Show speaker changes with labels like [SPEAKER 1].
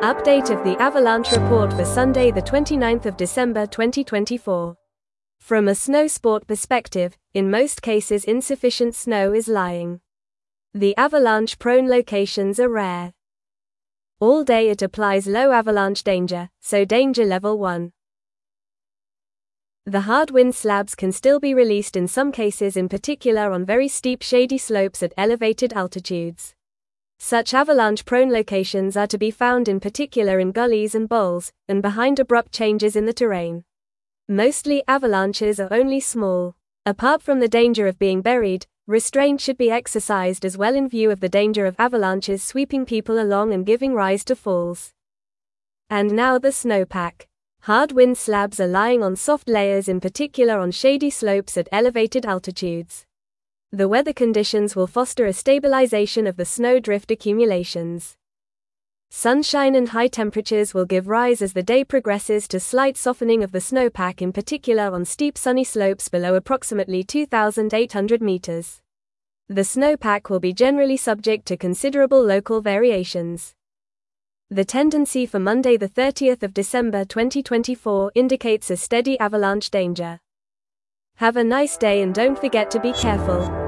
[SPEAKER 1] Update of the avalanche report for Sunday the 29th of December 2024. From a snow sport perspective, in most cases insufficient snow is lying. The avalanche-prone locations are rare. All day it applies low avalanche danger, so danger level 1. The hard wind slabs can still be released in some cases, in particular on very steep shady slopes at elevated altitudes. Such avalanche-prone locations are to be found in particular in gullies and bowls, and behind abrupt changes in the terrain. Mostly avalanches are only small. Apart from the danger of being buried, restraint should be exercised as well in view of the danger of avalanches sweeping people along and giving rise to falls. And now the snowpack. Hard wind slabs are lying on soft layers, in particular on shady slopes at elevated altitudes. The weather conditions will foster a stabilization of the snowdrift accumulations. Sunshine and high temperatures will give rise as the day progresses to slight softening of the snowpack, in particular on steep sunny slopes below approximately 2,800 meters. The snowpack will be generally subject to considerable local variations. The tendency for Monday the 30th of December 2024 indicates a steady avalanche danger. Have a nice day and don't forget to be careful.